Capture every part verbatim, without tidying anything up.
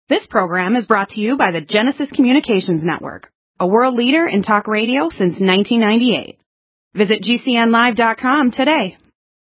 This program is brought to you by the Genesis Communications Network, a world leader in talk radio since nineteen ninety-eight. Visit G C N live dot com today.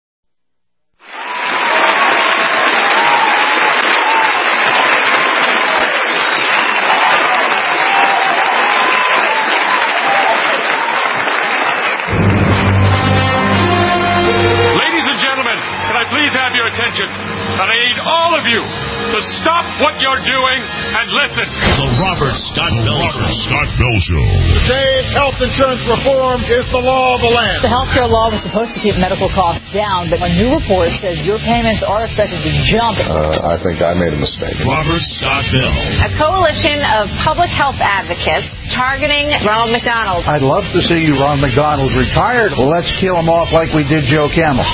Ladies and gentlemen, can I please have your attention? And I need all of you to stop what you're doing and listen. The Robert Scott Bell Show. Scott Bell Show. Today, health insurance reform is the law of the land. The health care law was supposed to keep medical costs down, but a new report says your payments are expected to jump. Uh, I think I made a mistake. Robert Scott Bell. A coalition of public health advocates targeting Ronald McDonald. I'd love to see Ron McDonald retired. Well, let's kill him off like we did Joe Camel.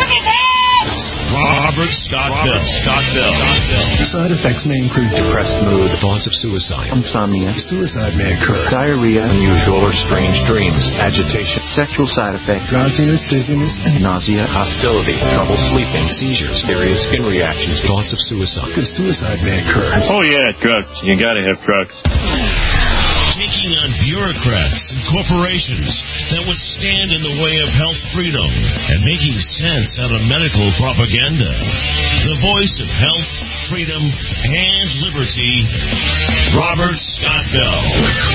Robert Scott Bell. Scott Bell. Side effects may include depressed mood, thoughts of suicide, insomnia, suicide may occur, diarrhea, unusual or strange dreams, agitation, sexual side effects, drowsiness, dizziness, and nausea, hostility, trouble sleeping, seizures, various skin reactions, thoughts of suicide. Because suicide may occur. Oh yeah, drugs. You gotta have drugs. Taking on bureaucrats and corporations that would stand in the way of health freedom and making sense out of medical propaganda. The voice of health, freedom, and liberty, Robert Scott Bell.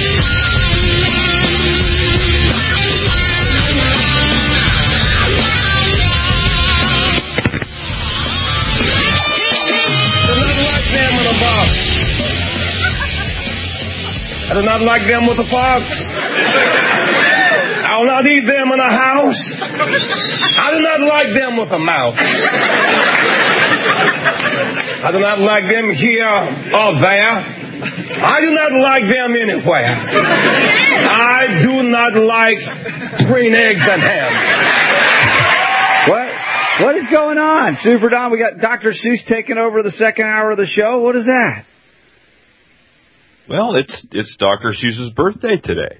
I do not like them with a box. I will not eat them in a house. I do not like them with a mouth. I do not like them here or there. I do not like them anywhere. I do not like green eggs and ham. What? What is going on? Super Don, we got Doctor Seuss taking over the second hour of the show. What is that? Well, it's it's Doctor Seuss's birthday today.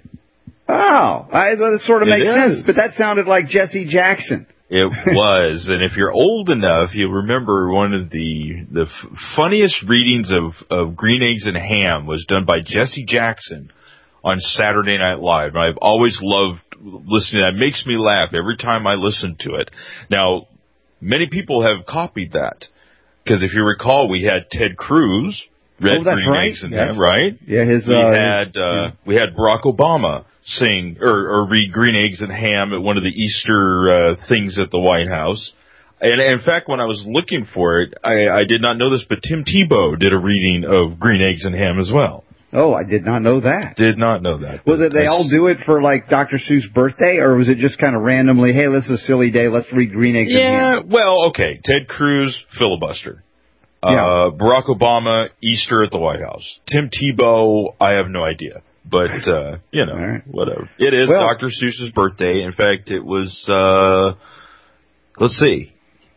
Oh, I, well, it sort of It makes is. sense, but that sounded like Jesse Jackson. It was, and if you're old enough, you'll remember one of the the f- funniest readings of, of Green Eggs and Ham was done by Jesse Jackson on Saturday Night Live. I've always loved listening. That makes me laugh every time I listen to it. Now, many people have copied that, because if you recall, we had Ted Cruz read oh, that's Green right. Eggs and yes. Ham, right? Yeah, his. We uh, had uh, yeah. we had Barack Obama sing or, or read Green Eggs and Ham at one of the Easter uh, things at the White House. And in fact, when I was looking for it, I, I did not know this, but Tim Tebow did a reading of Green Eggs and Ham as well. Oh, I did not know that. Did not know that. Well, did they all do it for, like, Doctor Seuss' birthday, or was it just kind of randomly, hey, this is a silly day, let's read Green Eggs and Yeah, Ham? well, okay. Ted Cruz, filibuster. Uh, Yeah. Barack Obama, Easter at the White House. Tim Tebow, I have no idea. But, uh, you know, right. whatever. It is Well, Doctor Seuss's birthday. In fact, it was, uh, let's see.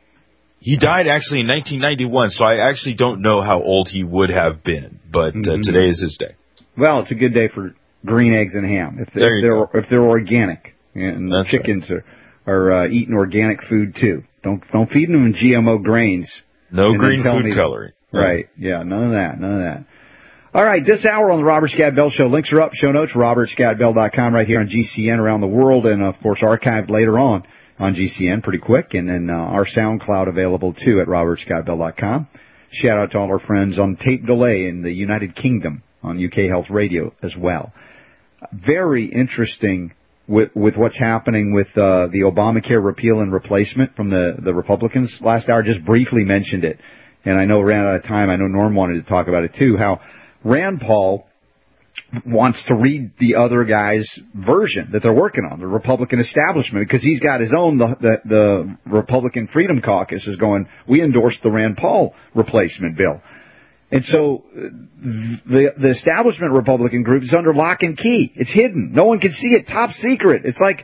He died actually in nineteen ninety-one, so I actually don't know how old he would have been. But uh, Mhm. today is his day. Well, it's a good day for green eggs and ham, if, There if you they're go. if they're organic. And That's chickens are, are uh, eating organic food, too. Don't don't feed them G M O grains. No And then green tell food me- coloring. Right. Yeah, none of that. None of that. All right, this hour on the Robert Scott Bell Show. Links are up, show notes, robert scott bell dot com, right here on G C N around the world, and, of course, archived later on on G C N pretty quick, and then uh, our SoundCloud available, too, at robert scott bell dot com. Shout out to all our friends on tape delay in the United Kingdom on U K Health Radio as well. Very interesting with with what's happening with uh, the Obamacare repeal and replacement from the, the Republicans last hour. Just briefly mentioned it, and I know we ran out of time. I know Norm wanted to talk about it, too, how Rand Paul wants to read the other guy's version that they're working on, the Republican establishment, because he's got his own. The, the, the Republican Freedom Caucus is going, we endorse the Rand Paul replacement bill. And so the the establishment Republican group is under lock and key. It's hidden. No one can see it. Top secret. It's like,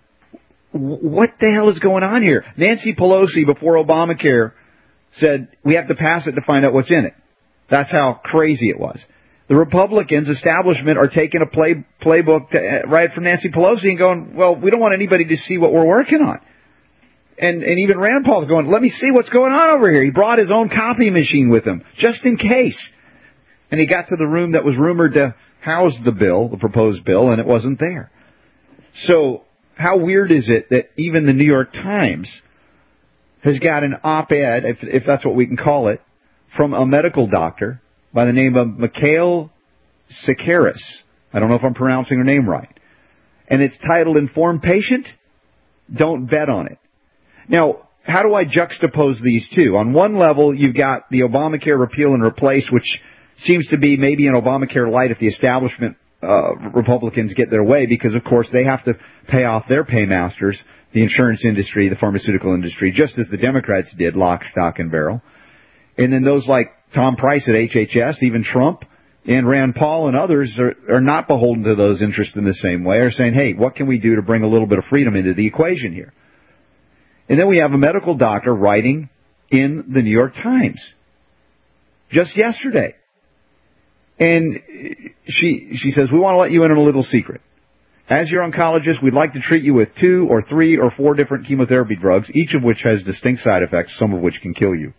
what the hell is going on here? Nancy Pelosi, before Obamacare, said we have to pass it to find out what's in it. That's how crazy it was. The Republicans, establishment, are taking a play playbook to, right from Nancy Pelosi and going, well, we don't want anybody to see what we're working on. And and even Rand Paul's going, let me see what's going on over here. He brought his own copy machine with him, just in case. And he got to the room that was rumored to house the bill, the proposed bill, and it wasn't there. So how weird is it that even the New York Times has got an op-ed, if, if that's what we can call it, from a medical doctor by the name of Mikhail Sakaris. I don't know if I'm pronouncing her name right. And it's titled Informed Patient, Don't Bet on It. Now, how do I juxtapose these two? On one level, you've got the Obamacare repeal and replace, which seems to be maybe an Obamacare light if the establishment uh, Republicans get their way, because, of course, they have to pay off their paymasters, the insurance industry, the pharmaceutical industry, just as the Democrats did, lock, stock, and barrel. And then those like Tom Price at H H S, even Trump and Rand Paul and others are, are not beholden to those interests in the same way, are saying, hey, what can we do to bring a little bit of freedom into the equation here? And then we have a medical doctor writing in the New York Times just yesterday. And she she says, we want to let you in on a little secret. As your oncologist, we'd like to treat you with two or three or four different chemotherapy drugs, each of which has distinct side effects, some of which can kill you.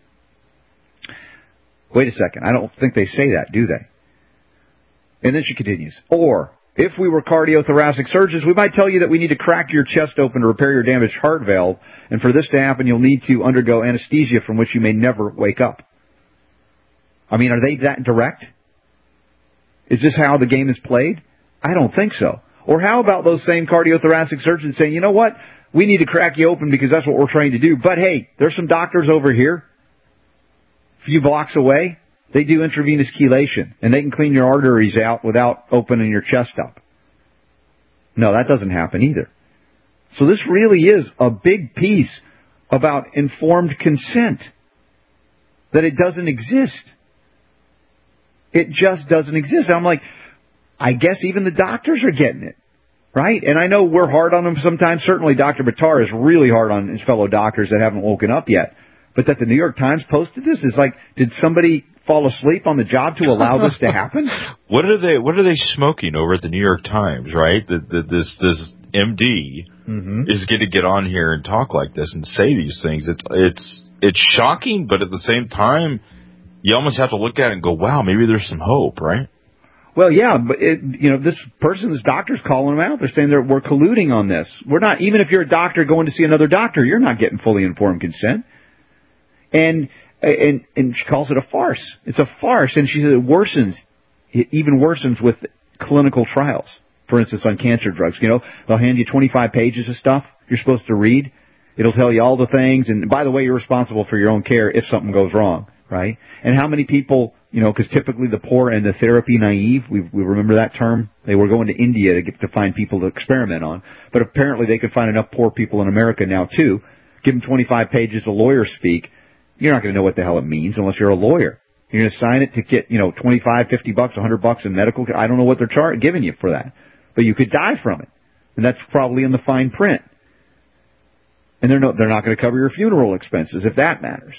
Wait a second. I don't think they say that, do they? And then she continues, or if we were cardiothoracic surgeons, we might tell you that we need to crack your chest open to repair your damaged heart valve, and for this to happen, you'll need to undergo anesthesia from which you may never wake up. I mean, are they that direct? Is this how the game is played? I don't think so. Or how about those same cardiothoracic surgeons saying, you know what, we need to crack you open because that's what we're trained to do, but hey, there's some doctors over here, a few blocks away, they do intravenous chelation, and they can clean your arteries out without opening your chest up. No, that doesn't happen either. So this really is a big piece about informed consent, that it doesn't exist. It just doesn't exist. I'm like, I guess even the doctors are getting it, right? And I know we're hard on them sometimes. Certainly Doctor Buttar is really hard on his fellow doctors that haven't woken up yet. But that the New York Times posted this is like, did somebody fall asleep on the job to allow this to happen? What are they? What are they smoking over at the New York Times? Right, the, the, this this M D mm-hmm. is going to get on here and talk like this and say these things. It's it's it's shocking, but at the same time, you almost have to look at it and go, "Wow, maybe there's some hope." Right? Well, yeah, but it, you know, this person, this doctor's calling them out. They're saying that we're colluding on this. We're not. Even if you're a doctor going to see another doctor, you're not getting fully informed consent. And And, and she calls it a farce. It's a farce. And she says it worsens, it even worsens with clinical trials. For instance, on cancer drugs. You know, they'll hand you twenty-five pages of stuff you're supposed to read. It'll tell you all the things. And by the way, you're responsible for your own care if something goes wrong, right? And how many people, you know, because typically the poor and the therapy naive, we, we remember that term. They were going to India to get to find people to experiment on. But apparently they could find enough poor people in America now, too. Give them twenty-five pages of lawyer speak. You're not going to know what the hell it means unless you're a lawyer. You're going to sign it to get, you know, twenty-five, fifty bucks, a hundred bucks in medical. I don't know what they're char- giving you for that. But you could die from it. And that's probably in the fine print. And they're, no, they're not going to cover your funeral expenses, if that matters.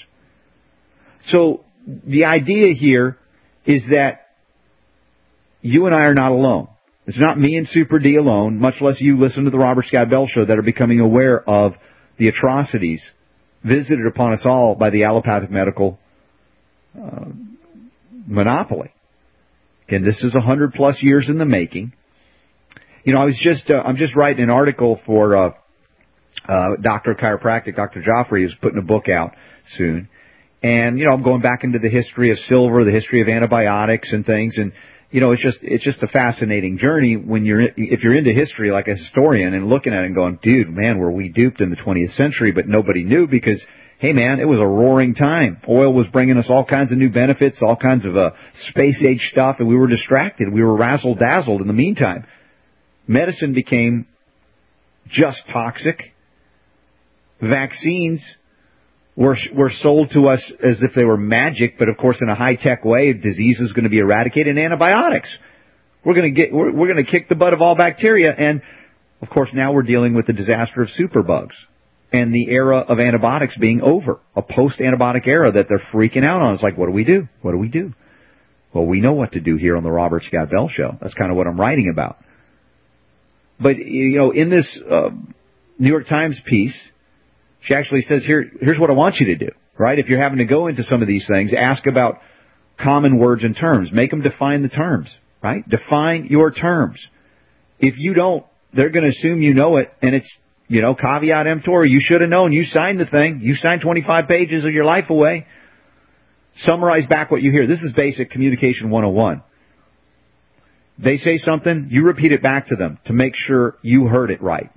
So the idea here is that you and I are not alone. It's not me and Super D alone, much less you listen to the Robert Scott Bell Show, that are becoming aware of the atrocities visited upon us all by the allopathic medical uh, monopoly. And this is a hundred plus years in the making. You know, I was just, uh, I'm just writing an article for uh, uh, Doctor of Chiropractic, Doctor Joffrey, who's putting a book out soon. And, you know, I'm going back into the history of silver, the history of antibiotics and things. And, you know, it's just, it's just a fascinating journey when you're, if you're into history like a historian and looking at it and going, dude, man, were we duped in the twentieth century, but nobody knew because, hey, man, it was a roaring time. Oil was bringing us all kinds of new benefits, all kinds of uh, space age stuff, and we were distracted. We were razzle-dazzled in the meantime. Medicine became just toxic. Vaccines were were sold to us as if they were magic, but of course in a high-tech way, disease is going to be eradicated. And antibiotics, we're going to get we're, we're going to kick the butt of all bacteria. And of course now we're dealing with the disaster of superbugs and the era of antibiotics being over, a post-antibiotic era that they're freaking out on. It's like, what do we do? What do we do? Well, we know what to do here on the Robert Scott Bell Show. That's kind of what I'm writing about. But you know, in this uh, New York Times piece, she actually says, here, here's what I want you to do, right? If you're having to go into some of these things, ask about common words and terms. Make them define the terms, right? Define your terms. If you don't, they're going to assume you know it, and it's, you know, caveat emptor. You should have known. You signed the thing. You signed twenty-five pages of your life away. Summarize back what you hear. This is basic communication one oh one. They say something, you repeat it back to them to make sure you heard it right.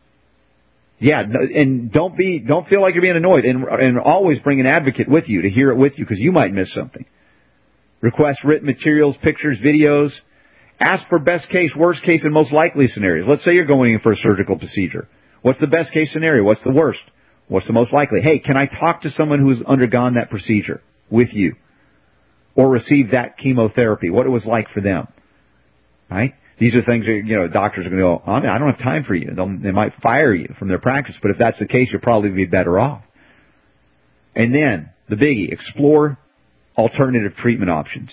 Yeah, and don't be, don't feel like you're being annoyed, and, and always bring an advocate with you to hear it with you, because you might miss something. Request written materials, pictures, videos. Ask for best case, worst case, and most likely scenarios. Let's say you're going in for a surgical procedure. What's the best case scenario? What's the worst? What's the most likely? Hey, can I talk to someone who's undergone that procedure with you, or received that chemotherapy? What it was like for them, right? These are things that, you know, doctors are going to go, oh, I don't have time for you. They'll, they might fire you from their practice, but if that's the case, you'll probably be better off. And then, the biggie, explore alternative treatment options.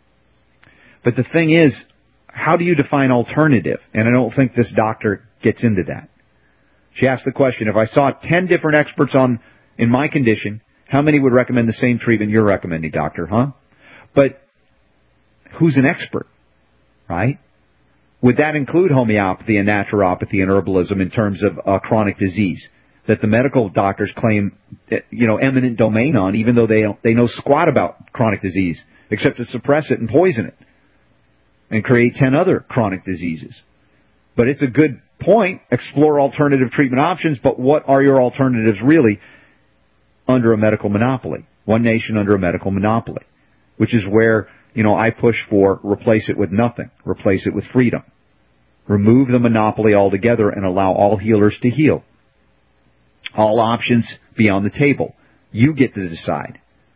But the thing is, how do you define alternative? And I don't think this doctor gets into that. She asked the question, if I saw ten different experts on in my condition, how many would recommend the same treatment you're recommending, doctor, huh? But who's an expert, right? Would that include homeopathy and naturopathy and herbalism in terms of uh, chronic disease that the medical doctors claim, you know, eminent domain on, even though they don't, they know squat about chronic disease except to suppress it and poison it and create ten other chronic diseases? But it's a good point. Explore alternative treatment options, but what are your alternatives really under a medical monopoly? One nation under a medical monopoly, which is where, you know, I push for replace it with nothing, replace it with freedom. Remove the monopoly altogether and allow all healers to heal. All options be on the table. You get to decide.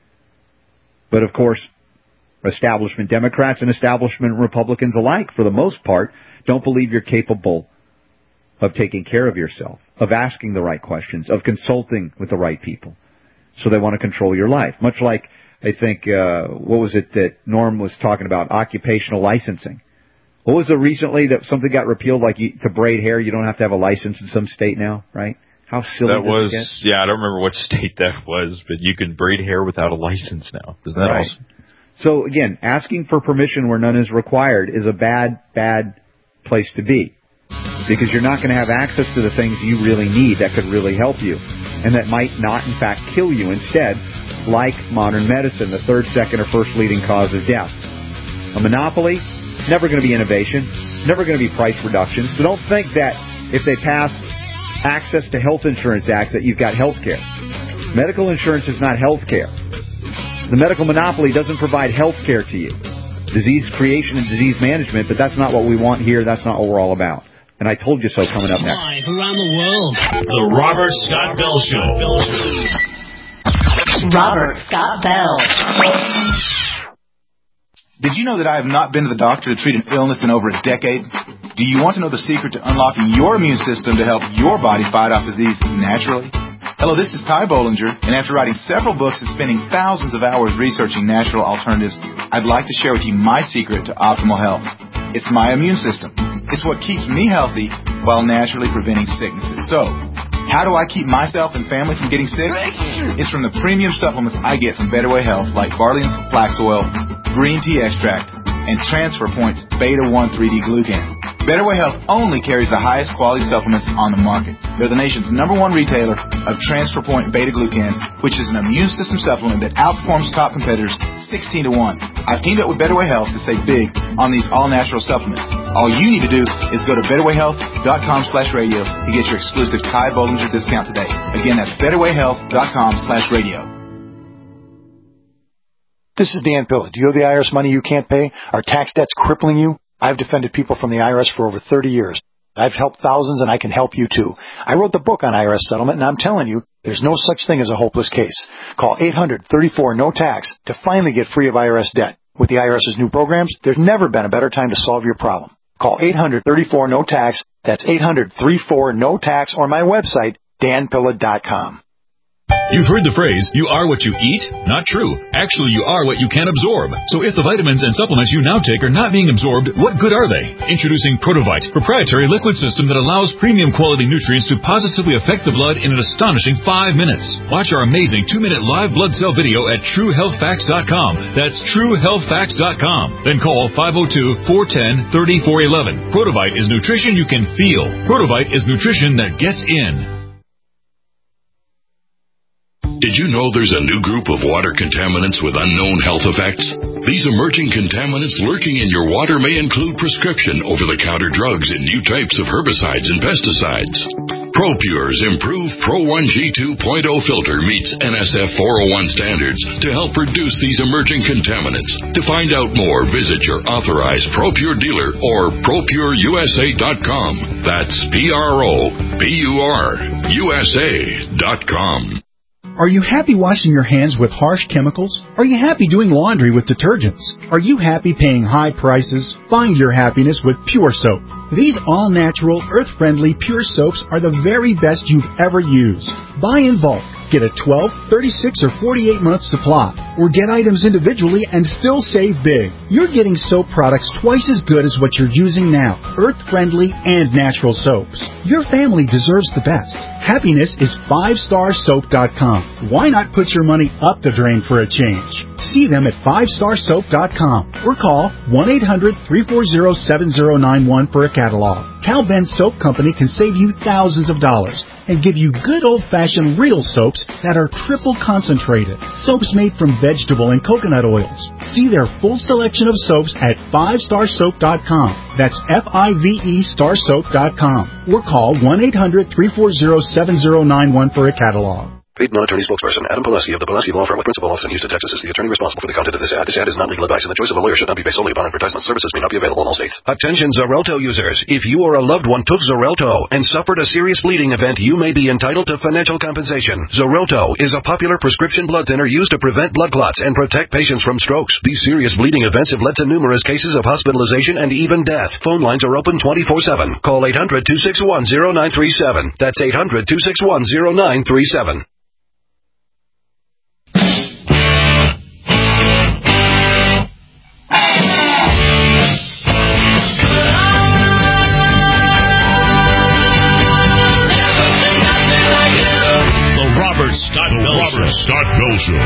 But of course, establishment Democrats and establishment Republicans alike, for the most part, don't believe you're capable of taking care of yourself, of asking the right questions, of consulting with the right people. So they want to control your life. Much like, I think, uh, what was it that Norm was talking about, occupational licensing. What was it recently that something got repealed, like you, to braid hair, you don't have to have a license in some state now, right? How silly that was, it yeah, I don't remember what state that was, but you can braid hair without a license now. Isn't that right. awesome? So again, asking for permission where none is required is a bad, bad place to be. Because you're not going to have access to the things you really need that could really help you. And that might not, in fact, kill you instead, like modern medicine, the third, second, or first leading cause of death. A monopoly, never going to be innovation, never going to be price reduction. So don't think that if they pass Access to Health Insurance Act that you've got health care. Medical insurance is not health care. The medical monopoly doesn't provide health care to you. Disease creation and disease management, but that's not what we want here. That's not what we're all about. And I told you so coming up next. Live around the world. The Robert Scott Bell Show. Robert Scott Bell. Did you know that I have not been to the doctor to treat an illness in over a decade? Do you want to know the secret to unlocking your immune system to help your body fight off disease naturally? Hello, this is Ty Bollinger, and after writing several books and spending thousands of hours researching natural alternatives, I'd like to share with you my secret to optimal health. It's my immune system. It's what keeps me healthy while naturally preventing sicknesses. So, how do I keep myself and family from getting sick? It's from the premium supplements I get from Better Way Health, like Barley's Flax Oil, Green Tea Extract, and Transfer Point's Beta one three D Glucan. Better Way Health only carries the highest quality supplements on the market. They're the nation's number one retailer of Transfer Point Beta Glucan, which is an immune system supplement that outperforms top competitors sixteen to one. I've teamed up with Better Way Health to save big on these all-natural supplements. All you need to do is go to betterwayhealth.com slash radio to get your exclusive Ty Bollinger discount today. Again, that's betterwayhealth.com slash radio. This is Dan Pilla. Do you owe the I R S money you can't pay? Are tax debts crippling you? I've defended people from the I R S for over thirty years. I've helped thousands, and I can help you, too. I wrote the book on I R S settlement, and I'm telling you, there's no such thing as a hopeless case. Call eight hundred, thirty-four, no tax to finally get free of I R S debt. With the IRS's new programs, there's never been a better time to solve your problem. Call eight hundred, thirty-four, no tax. That's eight hundred, thirty-four, no tax, or my website, dan pilla dot com. You've heard the phrase, you are what you eat? Not true. Actually, you are what you can absorb. So if the vitamins and supplements you now take are not being absorbed, what good are they? Introducing Protovite, proprietary liquid system that allows premium quality nutrients to positively affect the blood in an astonishing five minutes. Watch our amazing two-minute live blood cell video at true health facts dot com. That's true health facts dot com. Then call five oh two, four one oh, three four one one. Protovite is nutrition you can feel. Protovite is nutrition that gets in. Did you know there's a new group of water contaminants with unknown health effects? These emerging contaminants lurking in your water may include prescription over-the-counter drugs and new types of herbicides and pesticides. ProPure's improved Pro one G two point oh filter meets N S F four oh one standards to help reduce these emerging contaminants. To find out more, visit your authorized ProPure dealer or pro pure U S A dot com. That's P R O P U R U S A dot com. Are you happy washing your hands with harsh chemicals? Are you happy doing laundry with detergents? Are you happy paying high prices? Find your happiness with Pure Soap. These all-natural, earth-friendly Pure Soaps are the very best you've ever used. Buy in bulk. Get a twelve, thirty-six, or forty-eight month supply. Or get items individually and still save big. You're getting soap products twice as good as what you're using now. Earth-friendly and natural soaps. Your family deserves the best. Happiness is five star soap dot com. Why not put your money up the drain for a change? See them at five star soap dot com or call one eight hundred, three four zero, seven zero nine one for a catalog. Cal Ben Soap Company can save you thousands of dollars and give you good old-fashioned real soaps that are triple concentrated. Soaps made from vegetable and coconut oils. See their full selection of soaps at five star soap dot com. That's F I V E star soap dot com. Or call one eight hundred, three four zero, seven zero nine one for a catalog. Paid non-attorney spokesperson Adam Pileski of the Pileski Law Firm with principal office in Houston, Texas is the attorney responsible for the content of this ad. This ad is not legal advice, and the choice of a lawyer should not be based solely upon advertisement. Services may not be available in all states. Attention Xarelto users. If you or a loved one took Xarelto and suffered a serious bleeding event, you may be entitled to financial compensation. Xarelto is a popular prescription blood thinner used to prevent blood clots and protect patients from strokes. These serious bleeding events have led to numerous cases of hospitalization and even death. Phone lines are open twenty-four seven. Call eight hundred, two six one, zero nine three seven. That's eight hundred, two six one, zero nine three seven. Scott Bell Robert Scott Bell Show.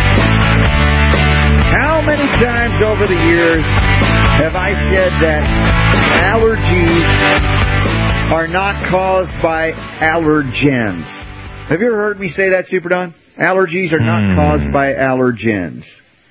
How many times over the years have I said that allergies are not caused by allergens? Have you ever heard me say that, Super Don? Allergies are not mm. caused by allergens.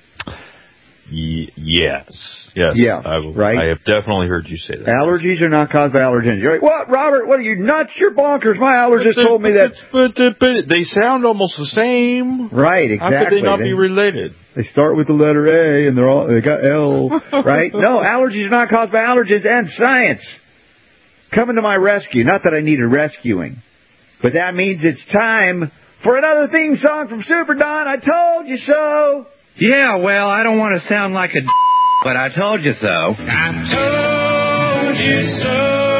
Y- yes. Yes. Yeah, I will, right? I have definitely heard you say that. Allergies are not caused by allergens. You're like, what, Robert? What are you, nuts? You're bonkers. My allergist told me that. But, but, but they sound almost the same. Right, exactly. How could they not they, be related? They start with the letter A, and they're all, they got L, right? No, allergies are not caused by allergens, and science coming to my rescue. Not that I needed rescuing, but that means it's time for another theme song from Super Don. I told you so. Yeah, well, I don't want to sound like a d- but I told you so. I told you so.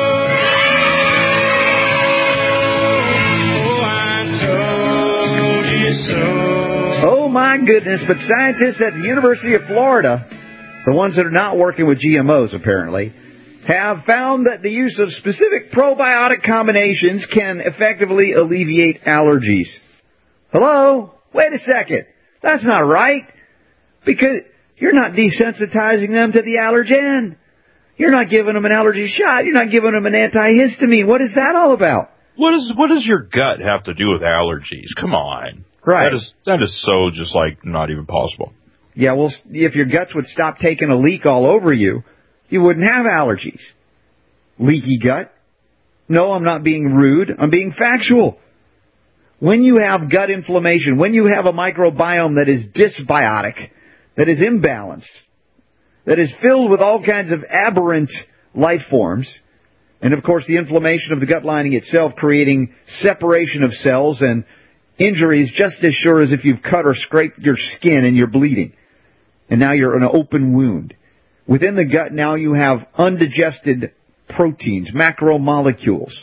Oh, I told you so. Oh, my goodness, but scientists at the University of Florida, the ones that are not working with G M Os apparently, have found that the use of specific probiotic combinations can effectively alleviate allergies. Hello? Wait a second. That's not right. Because you're not desensitizing them to the allergen. You're not giving them an allergy shot. You're not giving them an antihistamine. What is that all about? What is what does your gut have to do with allergies? Come on. Right. That is that is so just like not even possible. Yeah, well, if your guts would stop taking a leak all over you, you wouldn't have allergies. Leaky gut? No, I'm not being rude. I'm being factual. When you have gut inflammation, when you have a microbiome that is dysbiotic, that is imbalanced, that is filled with all kinds of aberrant life forms, and of course the inflammation of the gut lining itself creating separation of cells and injuries just as sure as if you've cut or scraped your skin and you're bleeding. And now you're in an open wound. Within the gut now you have undigested proteins, macromolecules,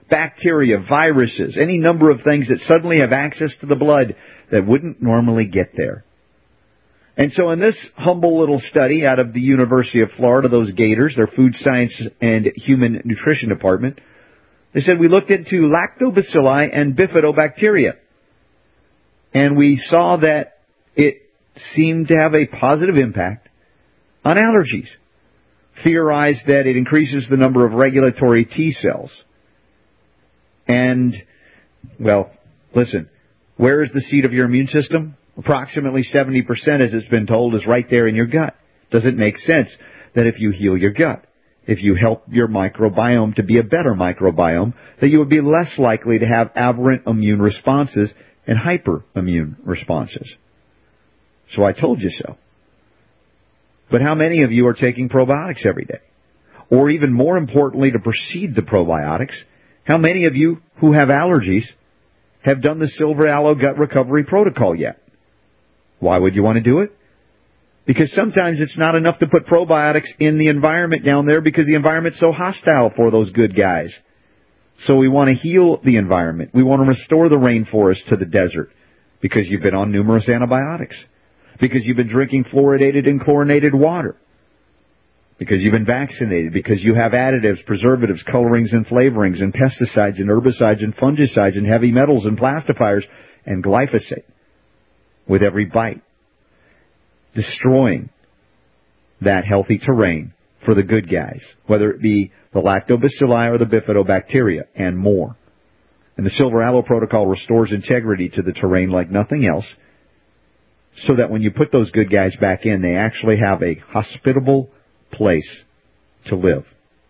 bacteria, viruses, any number of things that suddenly have access to the blood that wouldn't normally get there. And so in this humble little study out of the University of Florida, those Gators, their Food Science and Human Nutrition Department, they said we looked into lactobacilli and bifidobacteria. And we saw that it seemed to have a positive impact on allergies. Theorized that it increases the number of regulatory T cells. And, well, listen, where is the seat of your immune system? Approximately seventy percent, as it's been told, is right there in your gut. Does it make sense that if you heal your gut, if you help your microbiome to be a better microbiome, that you would be less likely to have aberrant immune responses and hyperimmune responses? So I told you so. But how many of you are taking probiotics every day? Or even more importantly, to precede the probiotics, how many of you who have allergies have done the Silver Aloe Gut Recovery Protocol yet? Why would you want to do it? Because sometimes it's not enough to put probiotics in the environment down there because the environment's so hostile for those good guys. So we want to heal the environment. We want to restore the rainforest to the desert because you've been on numerous antibiotics, because you've been drinking fluoridated and chlorinated water, because you've been vaccinated, because you have additives, preservatives, colorings and flavorings and pesticides and herbicides and fungicides and heavy metals and plastifiers and glyphosate with every bite, destroying that healthy terrain for the good guys, whether it be the lactobacilli or the bifidobacteria and more. And the Silver Aloe Protocol restores integrity to the terrain like nothing else, so that when you put those good guys back in, they actually have a hospitable place to live.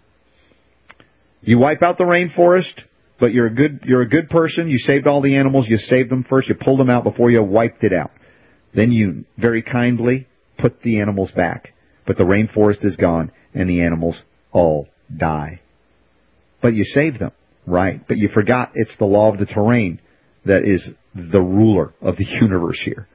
You wipe out the rainforest, but you're a good you're a good person. You saved all the animals. You saved them first. You pulled them out before you wiped it out. Then you very kindly put the animals back. But the rainforest is gone, and the animals all die. But you saved them, right? But you forgot it's the law of the terrain that is the ruler of the universe here.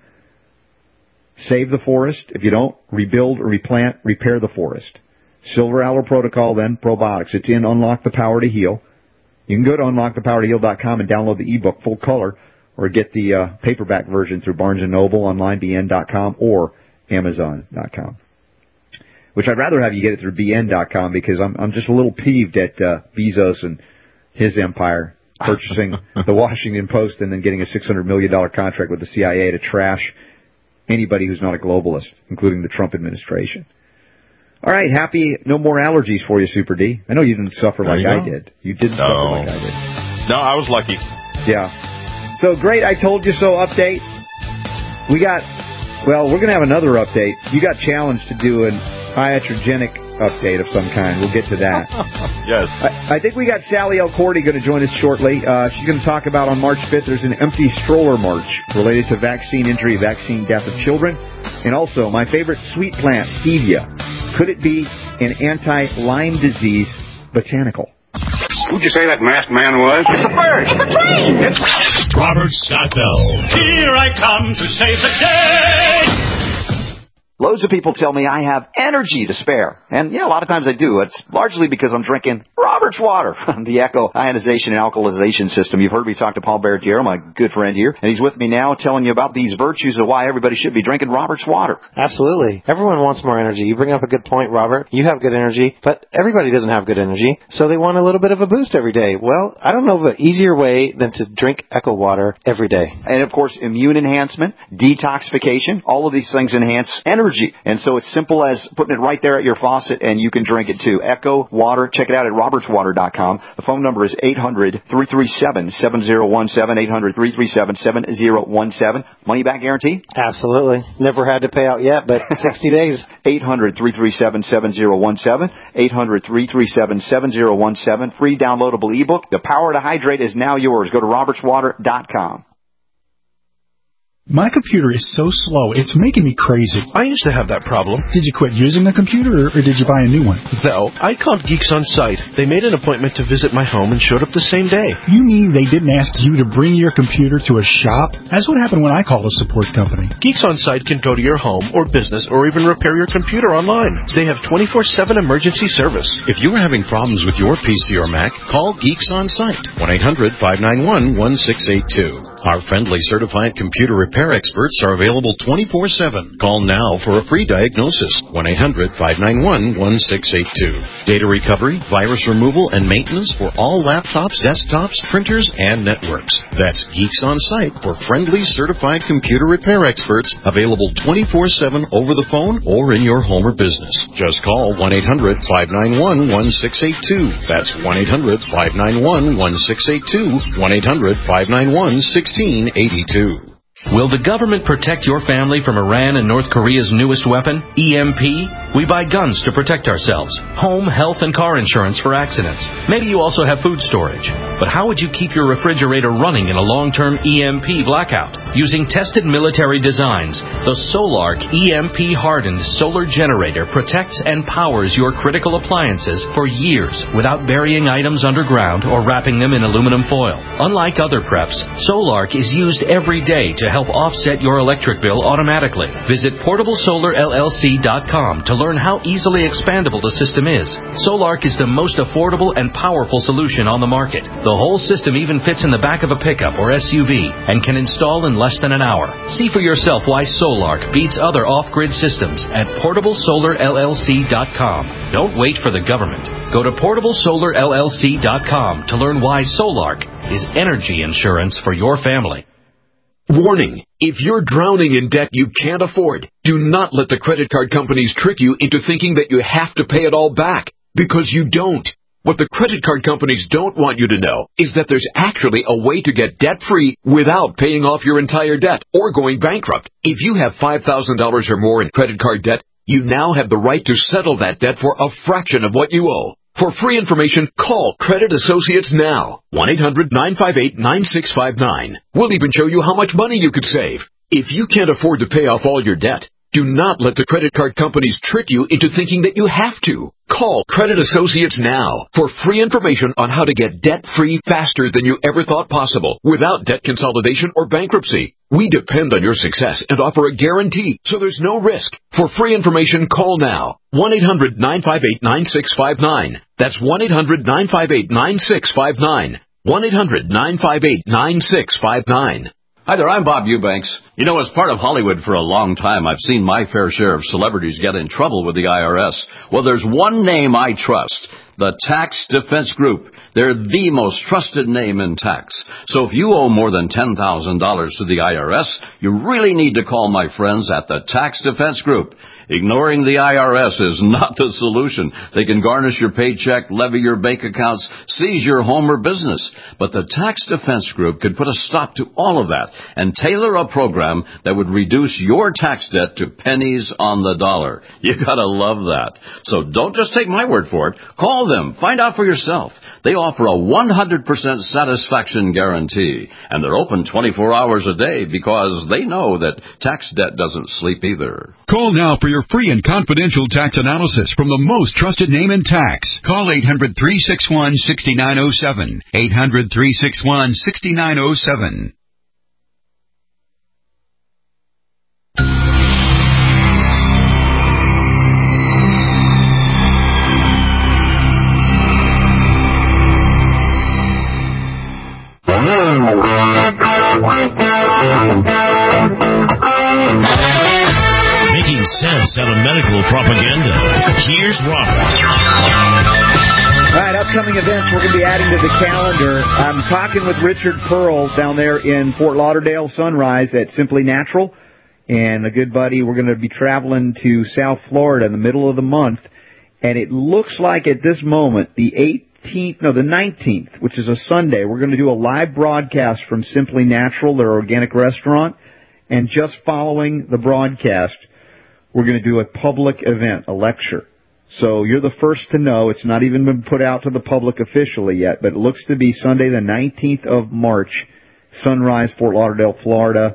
Save the forest. If you don't, rebuild or replant, repair the forest. Silver Aloe Protocol, then probiotics. It's in Unlock the Power to Heal. You can go to unlock the power to heal dot com and download the ebook full color, or get the uh, paperback version through Barnes and Noble, online, B N dot com, or Amazon dot com. Which I'd rather have you get it through B N dot com because I'm I'm just a little peeved at uh, Bezos and his empire purchasing the Washington Post and then getting a six hundred million dollars contract with the C I A to trash anybody who's not a globalist, including the Trump administration. All right, happy no more allergies for you, Super D. I know you didn't suffer like I did. You didn't no. suffer like I did. No, I was lucky. Yeah. So great, I told you so update. We got, well, we're going to have another update. You got challenged to do an iatrogenic update of some kind. We'll get to that. Yes. I, I think we got Sally Elcordy going to join us shortly. Uh, she's going to talk about on March fifth, there's an empty stroller march related to vaccine injury, vaccine death of children. And also, my favorite sweet plant, stevia. Could it be an anti-Lyme disease botanical? Who'd you say that masked man was? It's a bird. It's a plane. It's Robert Scott Bell. Here I come to save the day. Loads of people tell me I have energy to spare. And, yeah, a lot of times I do. It's largely because I'm drinking Robert's water, the Echo ionization and alkalization system. You've heard me talk to Paul Barrett-Guerrero, my good friend here, and he's with me now telling you about these virtues of why everybody should be drinking Robert's water. Absolutely. Everyone wants more energy. You bring up a good point, Robert. You have good energy, but everybody doesn't have good energy, so they want a little bit of a boost every day. Well, I don't know of an easier way than to drink Echo water every day. And, of course, immune enhancement, detoxification, all of these things enhance energy. And so it's simple as putting it right there at your faucet, and you can drink it too. Echo Water. Check it out at roberts water dot com. The phone number is eight hundred, three three seven, seven zero one seven, eight hundred, three three seven, seven zero one seven. Money back guarantee? Absolutely. Never had to pay out yet, but sixty days. eight hundred, three three seven, seven zero one seven. eight hundred, three three seven, seven zero one seven. Free downloadable ebook. The power to hydrate is now yours. Go to roberts water dot com. My computer is so slow, it's making me crazy. I used to have that problem. Did you quit using the computer, or did you buy a new one? No, I called Geeks On Site. They made an appointment to visit my home and showed up the same day. You mean they didn't ask you to bring your computer to a shop? That's what happened when I called a support company. Geeks On Site can go to your home or business or even repair your computer online. They have twenty-four seven emergency service. If you are having problems with your P C or Mac, call Geeks On Site. one eight hundred five nine one one six eight two. Our friendly certified computer repair experts are available twenty-four seven. Call now for a free diagnosis. one eight hundred five nine one one six eight two. Data recovery, virus removal, and maintenance for all laptops, desktops, printers, and networks. That's Geeks On Site for friendly certified computer repair experts, available twenty-four seven over the phone or in your home or business. Just call one eight hundred five nine one one six eight two. That's one eight hundred five nine one one six eight two. one eight hundred five nine one one six eight two. Will the government protect your family from Iran and North Korea's newest weapon, E M P? We buy guns to protect ourselves, home, health, and car insurance for accidents. Maybe you also have food storage. But how would you keep your refrigerator running in a long-term E M P blackout? Using tested military designs, the Solark E M P-hardened solar generator protects and powers your critical appliances for years without burying items underground or wrapping them in aluminum foil. Unlike other preps, Solark is used every day to help offset your electric bill automatically. Visit portable solar L L C dot com to learn how easily expandable the system is. Solark is the most affordable and powerful solution on the market. The whole system even fits in the back of a pickup or S U V and can install in less than an hour. See for yourself why Solark beats other off-grid systems at portable solar L L C dot com. Don't wait for the government. Go to portable solar L L C dot com to learn why Solark is energy insurance for your family. Warning, if you're drowning in debt you can't afford, do not let the credit card companies trick you into thinking that you have to pay it all back, because you don't. What the credit card companies don't want you to know is that there's actually a way to get debt-free without paying off your entire debt or going bankrupt. If you have five thousand dollars or more in credit card debt, you now have the right to settle that debt for a fraction of what you owe. For free information, call Credit Associates now. one eight hundred nine five eight nine six five nine. We'll even show you how much money you could save. If you can't afford to pay off all your debt, do not let the credit card companies trick you into thinking that you have to. Call Credit Associates now for free information on how to get debt-free faster than you ever thought possible without debt consolidation or bankruptcy. We depend on your success and offer a guarantee, so there's no risk. For free information, call now. one eight hundred nine five eight nine six five nine. That's one eight hundred nine five eight nine six five nine. one eight hundred nine five eight nine six five nine. Hi there, I'm Bob Eubanks. You know, as part of Hollywood for a long time, I've seen my fair share of celebrities get in trouble with the I R S. Well, there's one name I trust. The Tax Defense Group. They're the most trusted name in tax. So if you owe more than ten thousand dollars to the I R S, you really need to call my friends at the Tax Defense Group. Ignoring the I R S is not the solution. They can garnish your paycheck, levy your bank accounts, seize your home or business. But the Tax Defense Group could put a stop to all of that and tailor a program that would reduce your tax debt to pennies on the dollar. You gotta love that. So don't just take my word for it. Call them. Find out for yourself. They offer a one hundred percent satisfaction guarantee. And they're open twenty-four hours a day because they know that tax debt doesn't sleep either. Call now for your free and confidential tax analysis from the most trusted name in tax. Call eight hundred three six one six nine zero seven. eight hundred three six one six nine zero seven. Making sense out of medical propaganda. Here's Robert. All right, upcoming events we're going to be adding to the calendar. I'm talking with Richard Pearl down there in Fort Lauderdale, Sunrise at Simply Natural. And a good buddy, we're going to be traveling to South Florida in the middle of the month. And it looks like at this moment, the eighteenth, no, the nineteenth, which is a Sunday, we're going to do a live broadcast from Simply Natural, their organic restaurant. And just following the broadcast, we're going to do a public event, a lecture. So you're the first to know. It's not even been put out to the public officially yet, but it looks to be Sunday the nineteenth of March, Sunrise, Fort Lauderdale, Florida.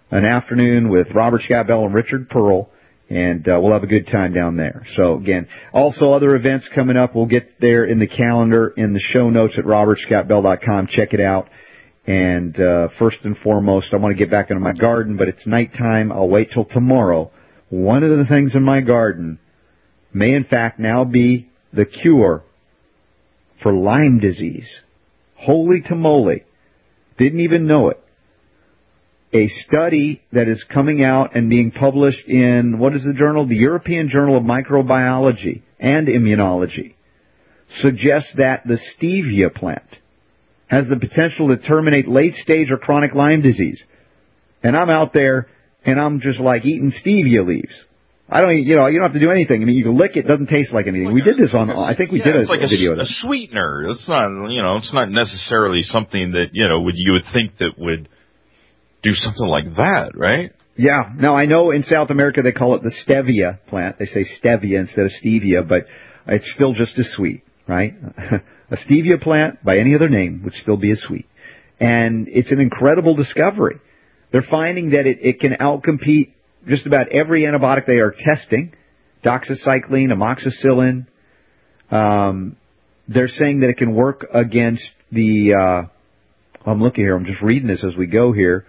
an afternoon with Robert Scott Bell and Richard Pearl, and uh, we'll have a good time down there. So, again, also other events coming up. We'll get there in the calendar, in the show notes at robert scott bell dot com. Check it out. And uh, first and foremost, I want to get back into my garden, but it's nighttime. I'll wait till tomorrow. One of the things in my garden may, in fact, now be the cure for Lyme disease. Holy tamale. Didn't even know it. A study that is coming out and being published in, what is the journal? The European Journal of Microbiology and Immunology suggests that the stevia plant has the potential to terminate late-stage or chronic Lyme disease. And I'm out there, and I'm just like eating stevia leaves. I don't, you know, you don't have to do anything. I mean, you can lick it; it doesn't taste like anything. We did this on, I think we yeah, did a, it's like a video a, of a this. sweetener. It's not, you know, it's not necessarily something that, you know, would you would think that would do something like that, right? Yeah. Now, I know in South America they call it the stevia plant. They say stevia instead of stevia, but it's still just as sweet, right? A stevia plant, by any other name, would still be as sweet. And it's an incredible discovery. They're finding that it, it can outcompete just about every antibiotic they are testing, doxycycline, amoxicillin. Um, they're saying that it can work against the, uh, I'm looking here, I'm just reading this as we go here.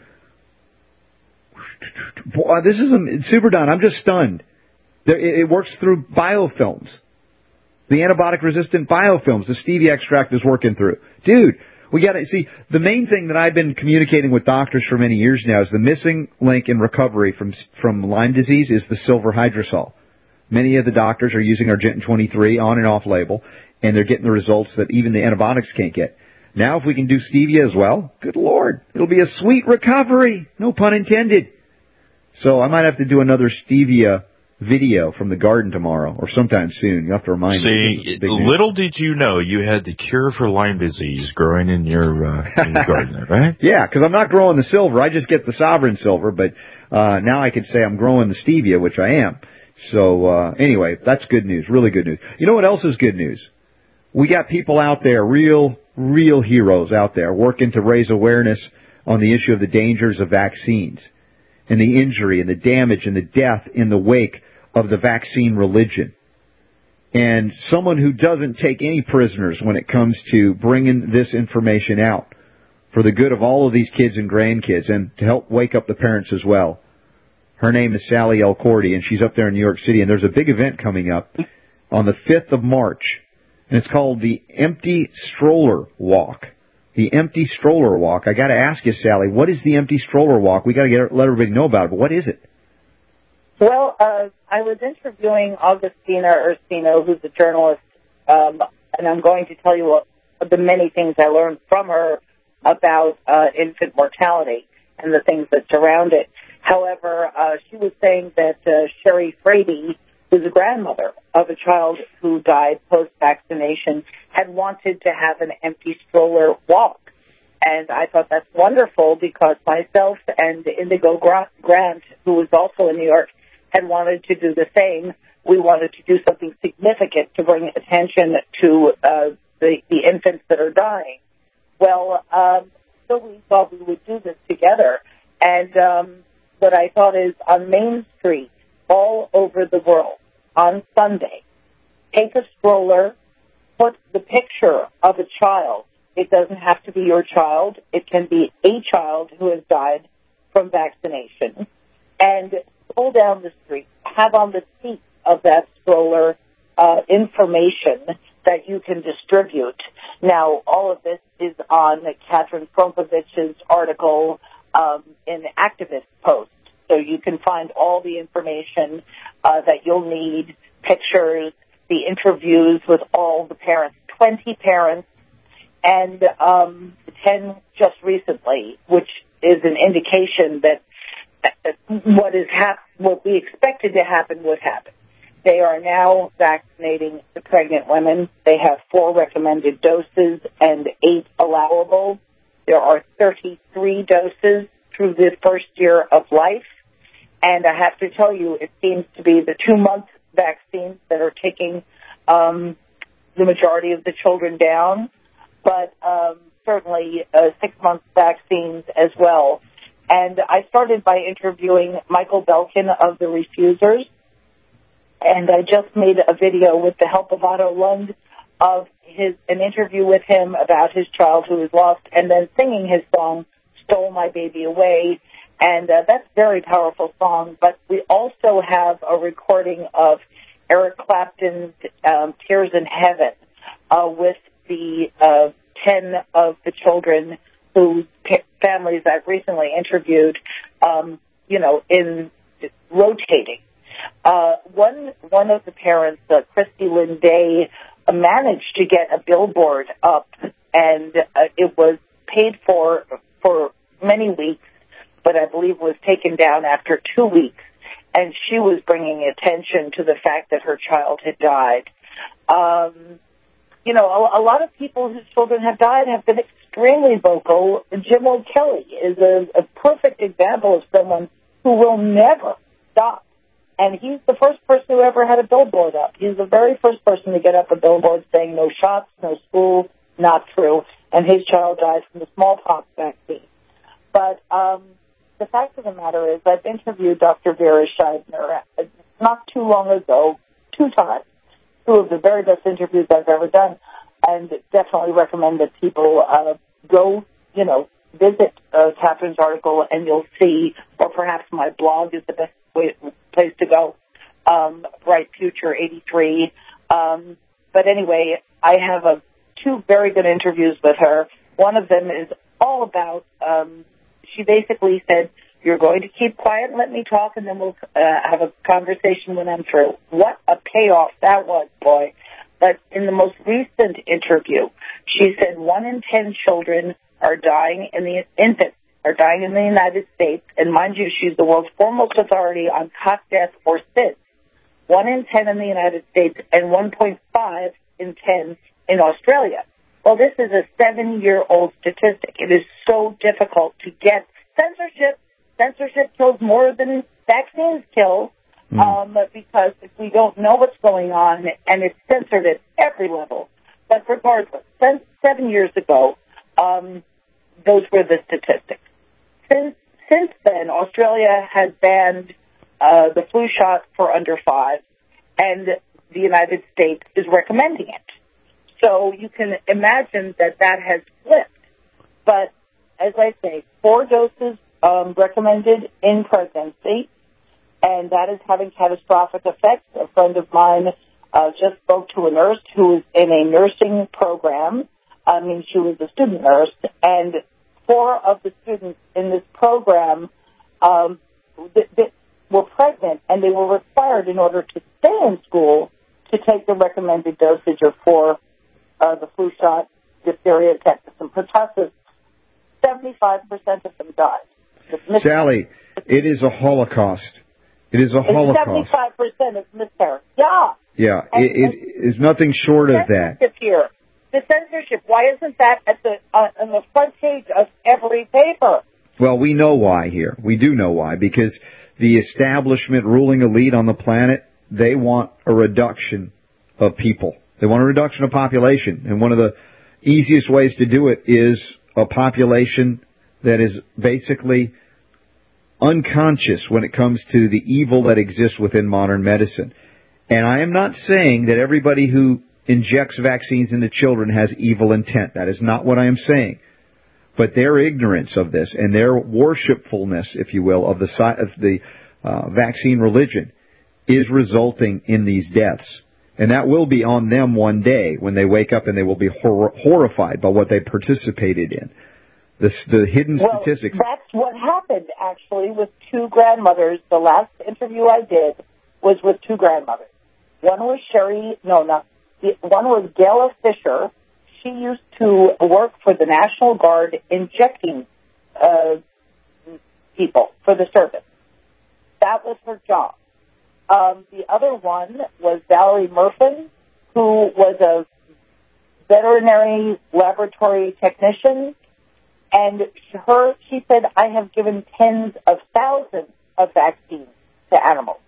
Boy, this is a, super done. I'm just stunned. There, it, it works through biofilms. The antibiotic-resistant biofilms, the stevia extract is working through. Dude, we got to see, the main thing that I've been communicating with doctors for many years now is the missing link in recovery from from Lyme disease is the silver hydrosol. Many of the doctors are using Argentyn twenty-three on and off label, and they're getting the results that even the antibiotics can't get. Now, if we can do stevia as well, good Lord, it'll be a sweet recovery. No pun intended. So I might have to do another stevia video from the garden tomorrow or sometime soon. You have to remind me. See, little did you know you had the cure for Lyme disease growing in your, uh, in your garden, right? Yeah, because I'm not growing the silver. I just get the sovereign silver, but uh, now I could say I'm growing the stevia, which I am. So uh, anyway, that's good news, really good news. You know what else is good news? We got people out there, real, real heroes out there, working to raise awareness on the issue of the dangers of vaccines and the injury and the damage and the death in the wake of the vaccine religion. And someone who doesn't take any prisoners when it comes to bringing this information out for the good of all of these kids and grandkids and to help wake up the parents as well. Her name is Sally L. Cordy, and she's up there in New York City, and there's a big event coming up on the fifth of March, and it's called the Empty Stroller Walk. The Empty Stroller Walk. I got to ask you, Sally, what is the Empty Stroller Walk? We got to get let everybody know about it, but what is it? Well, uh, I was interviewing Augustina Ursino, who's a journalist, um, and I'm going to tell you what, the many things I learned from her about uh, infant mortality and the things that surround it. However, uh, she was saying that uh, Sherry Frady, who's a grandmother of a child who died post-vaccination, had wanted to have an empty stroller walk. And I thought that's wonderful because myself and Indigo Grant, who was also in New York, had wanted to do the same. We wanted to do something significant to bring attention to uh, the, the infants that are dying. Well, um, so we thought we would do this together. And um, what I thought is on Main Street, all over the world, on Sunday, take a stroller, put the picture of a child. It doesn't have to be your child. It can be a child who has died from vaccination. And pull down the street, have on the seat of that stroller uh, information that you can distribute. Now, all of this is on Catherine Frompovich's article um, in the Activist Post. So you can find all the information uh, that you'll need, pictures, the interviews with all the parents, twenty parents, and um, ten just recently, which is an indication that what is hap- what we expected to happen would happen. They are now vaccinating the pregnant women. They have four recommended doses and eight allowable. There are thirty-three doses through the first year of life. And I have to tell you, it seems to be the two-month vaccines that are taking um, the majority of the children down, but um, certainly uh, six-month vaccines as well. And I started by interviewing Michael Belkin of the Refusers. And I just made a video with the help of Otto Lund of his an interview with him about his child who was lost, and then singing his song, Stole My Baby Away. And uh, that's a very powerful song. But we also have a recording of Eric Clapton's um, Tears in Heaven uh, with the uh, ten of the children whose pa- families I've recently interviewed, um, you know, in rotating. Uh, one one of the parents, uh, Christy Lynn Day, uh, managed to get a billboard up, and uh, it was paid for for many weeks, but I believe was taken down after two weeks. And she was bringing attention to the fact that her child had died. Um, you know, a, a lot of people whose children have died have been extremely vocal. Jim O'Kelly is a, a perfect example of someone who will never stop. And he's the first person who ever had a billboard up. He's the very first person to get up a billboard saying no shots, no school, not true. And his child died from the smallpox vaccine. But um, the fact of the matter is I've interviewed Doctor Vera Scheidner not too long ago, two times. Two of the very best interviews I've ever done. And definitely recommend that people uh, go, you know, visit uh, Catherine's article, and you'll see, or perhaps my blog is the best way, place to go, um, Bright Future eighty-three. Um, but anyway, I have a, two very good interviews with her. One of them is all about, um, she basically said, you're going to keep quiet and let me talk, and then we'll uh, have a conversation when I'm through. What a payoff that was, boy. But in the most recent interview, she said one in ten children are dying in the infants are dying in the United States, and mind you, she's the world's foremost authority on cot death or S I D S. One in ten in the United States and one point five in ten in Australia. Well, this is a seven-year-old statistic. It is so difficult to get censorship. Censorship kills more than vaccines kill, mm. um, because if we don't know what's going on, and it's censored at every level. But regardless, seven years ago, um, those were the statistics. Since since then, Australia has banned uh, the flu shot for under five, and the United States is recommending it. So you can imagine that that has flipped. But as I say, four doses um, recommended in pregnancy, and that is having catastrophic effects. A friend of mine uh, just spoke to a nurse who is in a nursing program. I mean, she was a student nurse, and four of the students in this program um, th- th- were pregnant, and they were required, in order to stay in school, to take the recommended dosage of four, uh, the flu shot, diphtheria, tetanus, and pertussis. seventy-five percent of them died. Sally, it is a Holocaust. It is a Holocaust. seventy-five percent is miscarriage. Yeah. Yeah, and, it, it is nothing short of that. Here. The censorship, why isn't that at the uh, on the front page of every paper? Well, we know why here. We do know why, because the establishment ruling elite on the planet, they want a reduction of people. They want a reduction of population. And one of the easiest ways to do it is a population that is basically unconscious when it comes to the evil that exists within modern medicine. And I am not saying that everybody who injects vaccines into children has evil intent. That is not what I am saying. But their ignorance of this and their worshipfulness, if you will, of the of the uh, vaccine religion is resulting in these deaths. And that will be on them one day when they wake up, and they will be hor- horrified by what they participated in. The, the hidden well, statistics. That's what happened, actually, with two grandmothers. The last interview I did was with two grandmothers. One was Sherry, no, not, one was Gayla Fisher. She used to work for the National Guard injecting uh, people for the service. That was her job. Um, the other one was Valerie Murphin, who was a veterinary laboratory technician. And her, she said, I have given tens of thousands of vaccines to animals.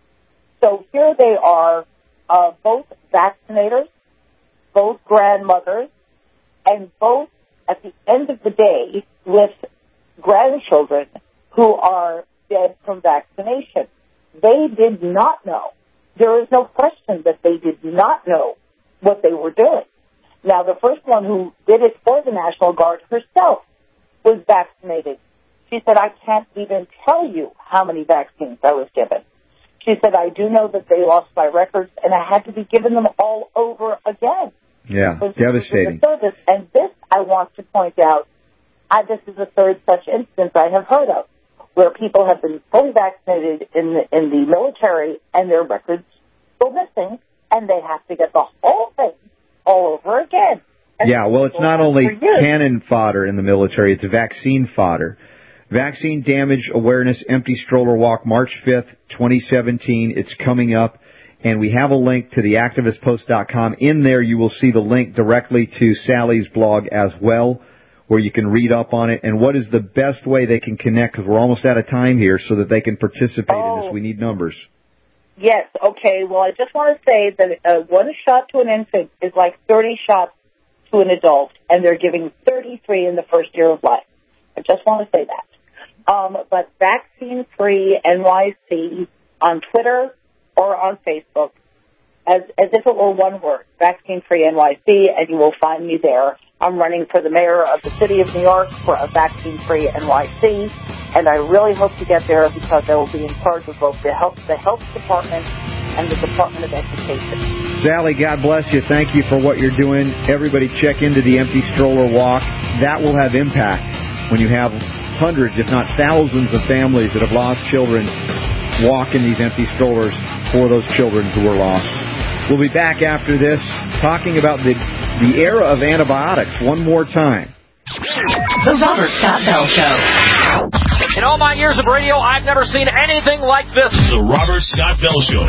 So here they are, uh, both vaccinators, both grandmothers, and both, at the end of the day, with grandchildren who are dead from vaccination. They did not know. There is no question that they did not know what they were doing. Now, the first one who did it for the National Guard herself was vaccinated. She said, I can't even tell you how many vaccines I was given. She said, I do know that they lost my records, and I had to be given them all over again. Yeah, devastating. Service. And this, I want to point out, I, this is the third such instance I have heard of, where people have been fully vaccinated in the, in the military, and their records go missing, and they have to get the whole thing all over again. And yeah, well, it's not only cannon fodder in the military, it's vaccine fodder. Vaccine Damage Awareness Empty Stroller Walk, March fifth, twenty seventeen. It's coming up, and we have a link to the activist post dot com. In there, you will see the link directly to Sally's blog as well, where you can read up on it and what is the best way they can connect, because we're almost out of time here, so that they can participate oh. in this. We need numbers. Yes, okay. Well, I just want to say that uh, one shot to an infant is like thirty shots to an adult, and they're giving thirty-three in the first year of life. I just want to say that. Um, but Vaccine Free N Y C on Twitter or on Facebook, as as if it were one word, Vaccine Free N Y C, and you will find me there. I'm running for the mayor of the city of New York for a Vaccine Free N Y C, and I really hope to get there because I will be in charge of both the health, the health department and the Department of Education. Sally, God bless you. Thank you for what you're doing. Everybody check into the Empty Stroller Walk. That will have impact when you have hundreds, if not thousands, of families that have lost children walk in these empty strollers for those children who were lost. We'll be back after this talking about the, the era of antibiotics one more time. The Robert Scott Bell Show. In all my years of radio, I've never seen anything like this. The Robert Scott Bell Show.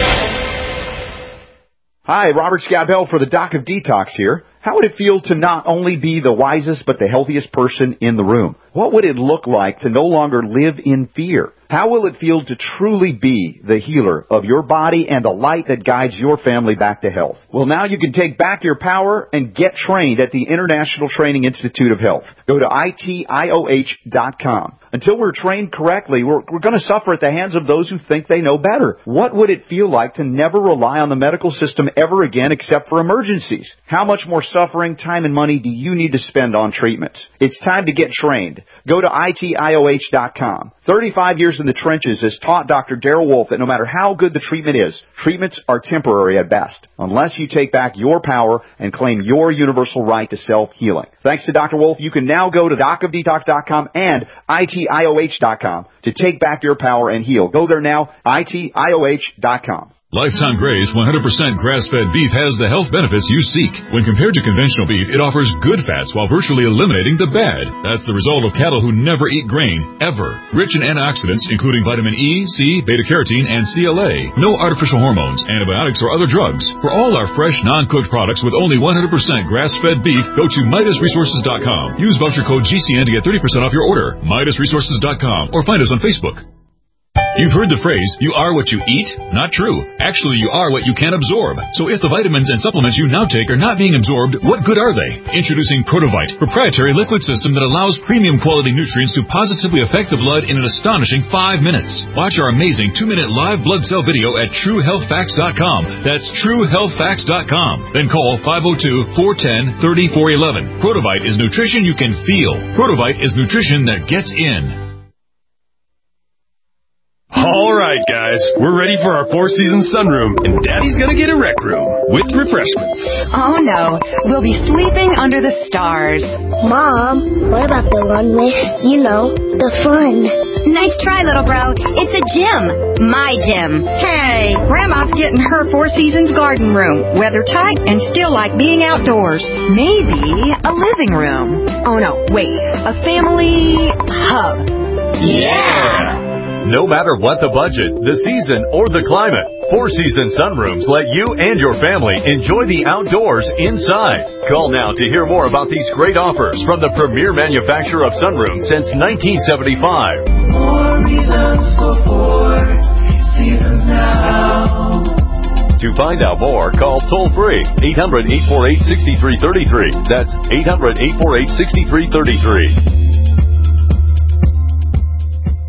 Hi, Robert Scott Bell for the Doc of Detox here. How would it feel to not only be the wisest but the healthiest person in the room? What would it look like to no longer live in fear? How will it feel to truly be the healer of your body and the light that guides your family back to health? Well, now you can take back your power and get trained at the International Training Institute of Health. Go to I T I O H dot com. Until we're trained correctly, we're, we're going to suffer at the hands of those who think they know better. What would it feel like to never rely on the medical system ever again except for emergencies? How much more suffering, time, and money do you need to spend on treatments? It's time to get trained. Go to I T I O H dot com. thirty-five years in the trenches has taught Doctor Darrell Wolfe that no matter how good the treatment is, treatments are temporary at best, unless you take back your power and claim your universal right to self-healing. Thanks to Doctor Wolfe, you can now go to doc of detox dot com and I T I O H dot com to take back your power and heal. Go there now, I T I O H dot com. Lifetime Graze one hundred percent grass-fed beef has the health benefits you seek. When compared to conventional beef, it offers good fats while virtually eliminating the bad. That's the result of cattle who never eat grain, ever. Rich in antioxidants, including vitamin E, C, beta-carotene, and C L A. No artificial hormones, antibiotics, or other drugs. For all our fresh, non-cooked products with only one hundred percent grass-fed beef, go to Midas Resources dot com. Use voucher code G C N to get thirty percent off your order. Midas Resources dot com or find us on Facebook. You've heard the phrase, you are what you eat? Not true. Actually, you are what you can absorb. So if the vitamins and supplements you now take are not being absorbed, what good are they? Introducing Protovite, proprietary liquid system that allows premium quality nutrients to positively affect the blood in an astonishing five minutes. Watch our amazing two-minute live blood cell video at true health facts dot com. That's true health facts dot com. Then call five oh two, four one oh, three four one one. Protovite is nutrition you can feel. Protovite is nutrition that gets in. All right, guys, we're ready for our four-season sunroom, and Daddy's gonna get a rec room with refreshments. Oh, no. We'll be sleeping under the stars. Mom, what about the one with, you know, the fun? Nice try, little bro. It's a gym. My gym. Hey, Grandma's getting her Four Seasons garden room. Weather tight and still like being outdoors. Maybe a living room. Oh, no, wait. A family hub. Yeah! No matter what the budget, the season, or the climate, Four Seasons Sunrooms let you and your family enjoy the outdoors inside. Call now to hear more about these great offers from the premier manufacturer of sunrooms since nineteen seventy-five. More reasons for Four Seasons now. To find out more, call toll-free eight hundred, eight four eight, six three three three. That's eight hundred, eight four eight, six three three three.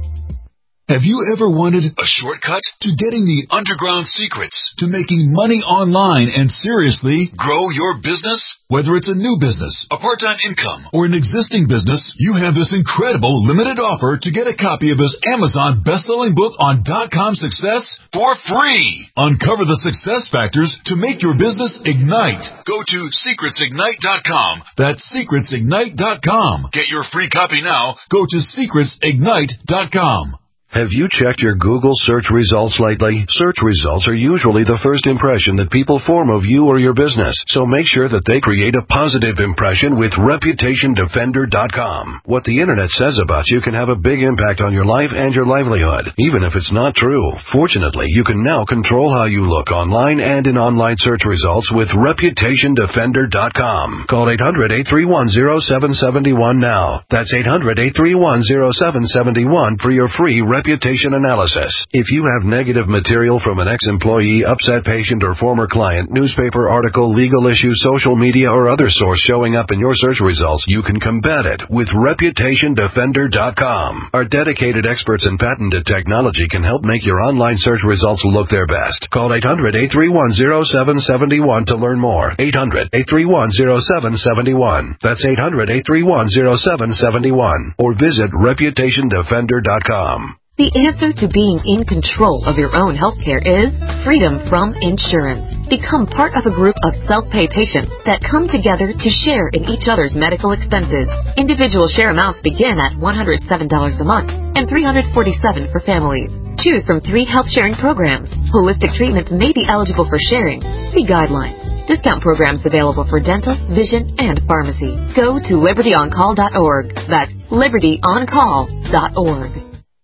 Have you ever wanted a shortcut to getting the underground secrets to making money online and seriously grow your business? Whether it's a new business, a part-time income, or an existing business, you have this incredible limited offer to get a copy of his Amazon best-selling book on dot-com success for free. Uncover the success factors to make your business ignite. Go to secrets ignite dot com. That's secrets ignite dot com. Get your free copy now. Go to secrets ignite dot com. Have you checked your Google search results lately? Search results are usually the first impression that people form of you or your business, so make sure that they create a positive impression with reputation defender dot com. What the internet says about you can have a big impact on your life and your livelihood, even if it's not true. Fortunately, you can now control how you look online and in online search results with reputation defender dot com. Call eight hundred, eight three one, zero seven seven one now. That's eight hundred, eight three one, zero seven seven one for your free reputation analysis. If you have negative material from an ex-employee, upset patient, or former client, newspaper article, legal issue, social media, or other source showing up in your search results, you can combat it with reputation defender dot com. Our dedicated experts in patented technology can help make your online search results look their best. Call eight hundred, eight three one, zero seven seven one to learn more. eight hundred, eight three one, zero seven seven one. That's eight hundred, eight three one, zero seven seven one. Or visit reputation defender dot com. The answer to being in control of your own healthcare is freedom from insurance. Become part of a group of self-pay patients that come together to share in each other's medical expenses. Individual share amounts begin at one hundred seven dollars a month and three hundred forty-seven dollars for families. Choose from three health sharing programs. Holistic treatments may be eligible for sharing. See guidelines. Discount programs available for dental, vision, and pharmacy. Go to liberty on call dot org. That's liberty on call dot org.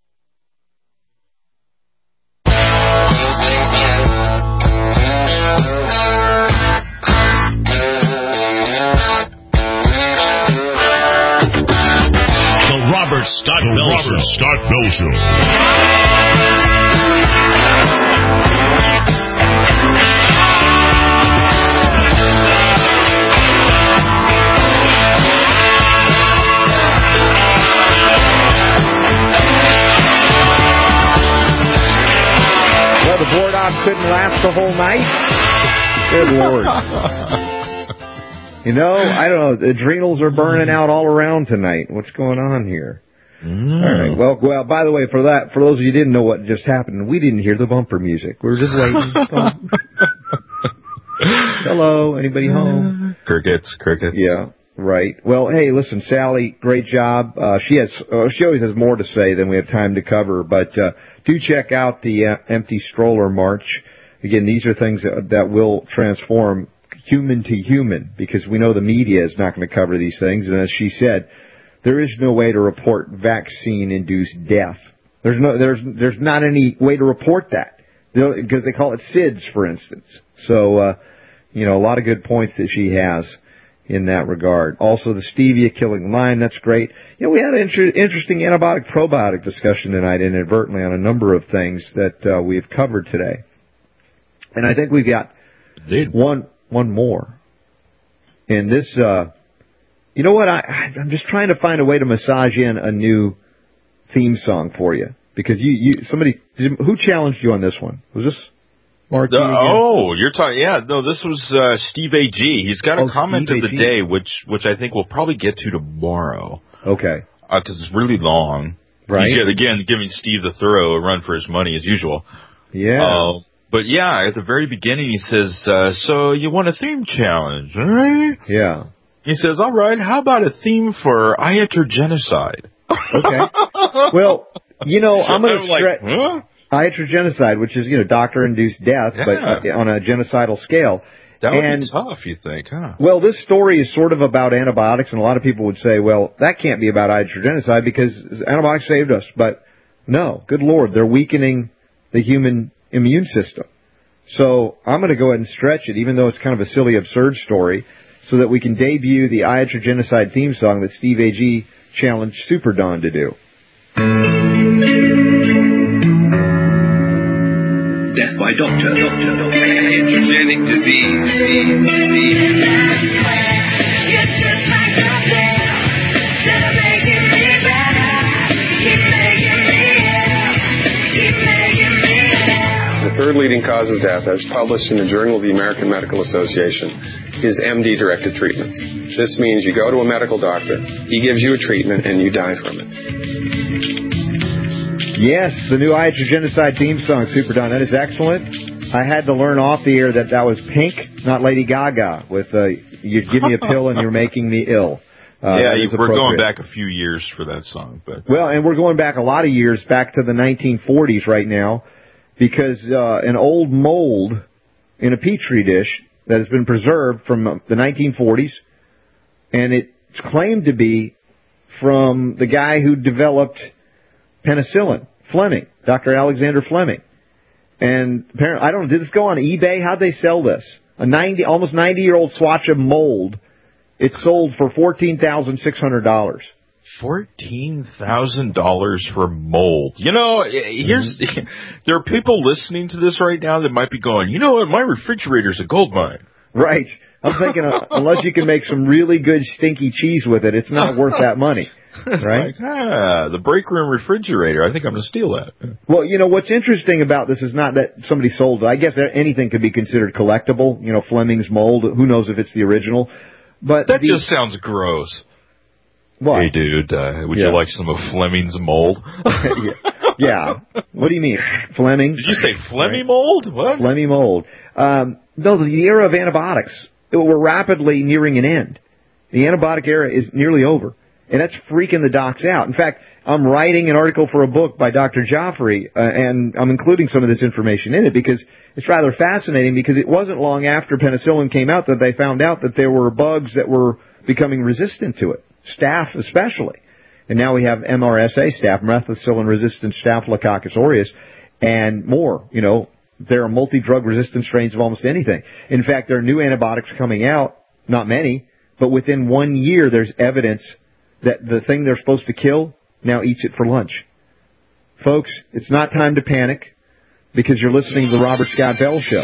Robert Scott the Bell Robert Show. Scott Bell Show. Well, the board op couldn't last the whole night. Good Lord. You know, I don't know. The adrenals are burning out all around tonight. What's going on here? Mm. All right. Well, well. By the way, for that, for those of you who didn't know what just happened, we didn't hear the bumper music. We were just waiting. Hello, anybody home? Crickets, crickets. Yeah, right. Well, hey, listen, Sally, great job. Uh, she has. Uh, she always has more to say than we have time to cover. But uh, do check out the uh, Empty Stroller March. Again, these are things that, that will transform human to human, because we know the media is not going to cover these things. And as she said, there is no way to report vaccine-induced death. There's no, there's, there's not any way to report that, because they call it S I D S, for instance. So, uh, you know, a lot of good points that she has in that regard. Also, the stevia killing Lyme, that's great. You know, we had an inter- interesting antibiotic-probiotic discussion tonight inadvertently on a number of things that uh, we have covered today. And I think we've got Indeed. one... One more. And this, uh, you know what? I, I'm just trying to find a way to massage in a new theme song for you. Because you, you somebody, who challenged you on this one? Was this Mark? Uh, oh, you're talking, yeah, no, this was uh, Steve A G. He's got a oh, comment Steve of the A G. Day, which which I think we'll probably get to tomorrow. Okay. Because uh, it's really long. Right. He's, again, giving Steve the Thorough a run for his money, as usual. Yeah. Uh, But yeah, at the very beginning he says, uh, so you want a theme challenge, all right? Yeah. He says, all right, how about a theme for iatrogenocide? Okay. Well, you know, I'm going to stretch like, huh? iatrogenocide, which is, you know, doctor-induced death, yeah. but uh, on a genocidal scale. That would and, be tough, you think, huh? Well, this story is sort of about antibiotics, and a lot of people would say, well, that can't be about iatrogenocide because antibiotics saved us. But no, good Lord, they're weakening the human immune system. So I'm going to go ahead and stretch it, even though it's kind of a silly, absurd story, so that we can debut the iatrogenocide theme song that Steve A G challenged Super Don to do. Death by doctor, doctor, doctor, iatrogenic disease, disease, disease. leading cause of death, as published in the Journal of the American Medical Association, is M D-directed treatment. This means you go to a medical doctor, he gives you a treatment, and you die from it. Yes, the new Iatrogenicide theme song, Super Don. That is excellent. I had to learn off the air that that was Pink, not Lady Gaga, with uh, you give me a pill and you're making me ill. Uh, yeah, you, we're going back a few years for that song. But Well, and we're going back a lot of years, back to the nineteen forties right now, because uh, an old mold in a Petri dish that has been preserved from the nineteen forties, and it's claimed to be from the guy who developed penicillin, Fleming, Doctor Alexander Fleming. And apparently, I don't know, did this go on eBay? How'd they sell this? A ninety, almost ninety-year-old swatch of mold. It sold for fourteen thousand six hundred dollars. Fourteen thousand dollars for mold. You know, here's mm-hmm. there are people listening to this right now that might be going, you know what, my refrigerator's a gold mine. Right. I'm thinking, uh, unless you can make some really good stinky cheese with it, it's not worth that money. Right? Like, ah, the break room refrigerator. I think I'm going to steal that. Well, you know, what's interesting about this is not that somebody sold it. I guess anything could be considered collectible. You know, Fleming's mold. Who knows if it's the original? But that the, just sounds gross. What? Hey, dude, uh, would yeah. you like some of Fleming's mold? yeah. yeah. What do you mean? Fleming? Did you say Fleming right. mold? What? Fleming mold. Um, no, the era of antibiotics, we're rapidly nearing an end. The antibiotic era is nearly over. And that's freaking the docs out. In fact, I'm writing an article for a book by Doctor Joffrey, uh, and I'm including some of this information in it because it's rather fascinating, because it wasn't long after penicillin came out that they found out that there were bugs that were becoming resistant to it, staph especially. And now we have M R S A staph, methicillin-resistant Staphylococcus aureus, and more. You know, there are multi-drug resistant strains of almost anything. In fact, there are new antibiotics coming out, not many, but within one year there's evidence that the thing they're supposed to kill now eats it for lunch. Folks, it's not time to panic, because you're listening to the Robert Scott Bell Show.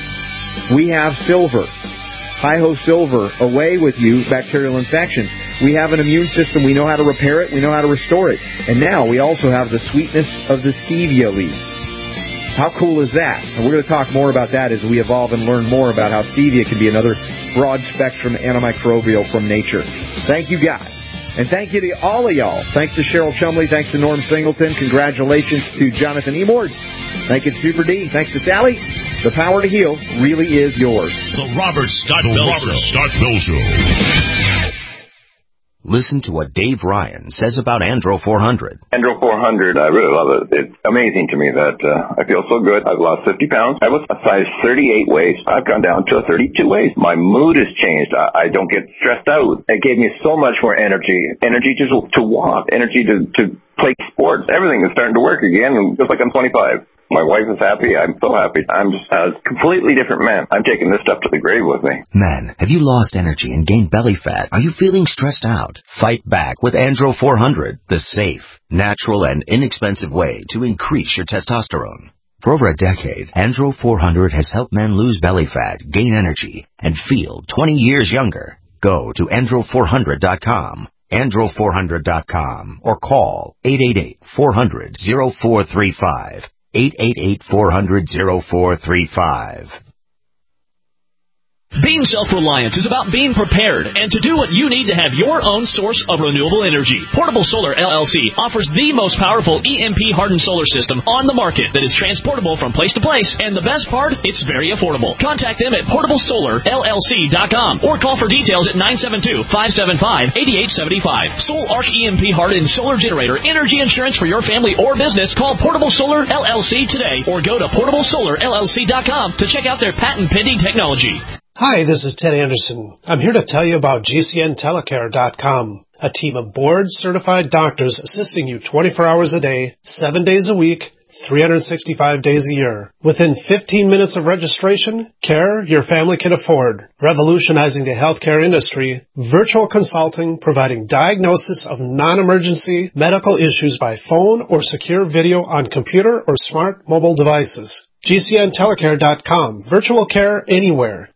We have silver, Hi-Ho Silver, away with you, bacterial infections. We have an immune system. We know how to repair it. We know how to restore it. And now we also have the sweetness of the stevia leaf. How cool is that? And we're going to talk more about that as we evolve and learn more about how stevia can be another broad-spectrum antimicrobial from nature. Thank you, guys. And thank you to all of y'all. Thanks to Cheryl Chumley. Thanks to Norm Singleton. Congratulations to Jonathan Emord. Thank you to Super D. Thanks to Sally. The power to heal really is yours. The Robert Scott the Bell Robert Show. Scott Bell Show. Listen to what Dave Ryan says about Andro four hundred. Andro four hundred, I really love it. It's amazing to me that uh, I feel so good. I've lost fifty pounds. I was a size thirty-eight waist. I've gone down to a thirty-two waist. My mood has changed. I, I don't get stressed out. It gave me so much more energy. Energy to, to walk. Energy to, to play sports. Everything is starting to work again, just like I'm twenty-five. My wife is happy. I'm so happy. I'm just a completely different man. I'm taking this stuff to the grave with me. Man, have you lost energy and gained belly fat? Are you feeling stressed out? Fight back with Andro four hundred, the safe, natural, and inexpensive way to increase your testosterone. For over a decade, Andro four hundred has helped men lose belly fat, gain energy, and feel twenty years younger. Go to andro four hundred dot com. andro four hundred dot com or call eight eight eight, four hundred, oh four three five. eight eight eight, four hundred, oh four three five. Being self-reliant is about being prepared and to do what you need to have your own source of renewable energy. Portable Solar L L C offers the most powerful E M P-hardened solar system on the market that is transportable from place to place, and the best part, it's very affordable. Contact them at portable solar L L C dot com or call for details at nine seven two, five seven five, eight eight seven five. Soul Arch E M P-hardened solar generator energy insurance for your family or business. Call Portable Solar L L C today or go to portable solar L L C dot com to check out their patent-pending technology. Hi, this is Ted Anderson. I'm here to tell you about G C N telecare dot com, a team of board-certified doctors assisting you twenty-four hours a day, seven days a week, three hundred sixty-five days a year. Within fifteen minutes of registration, care your family can afford. Revolutionizing the healthcare industry, virtual consulting providing diagnosis of non-emergency medical issues by phone or secure video on computer or smart mobile devices. G C N telecare dot com. Virtual care anywhere.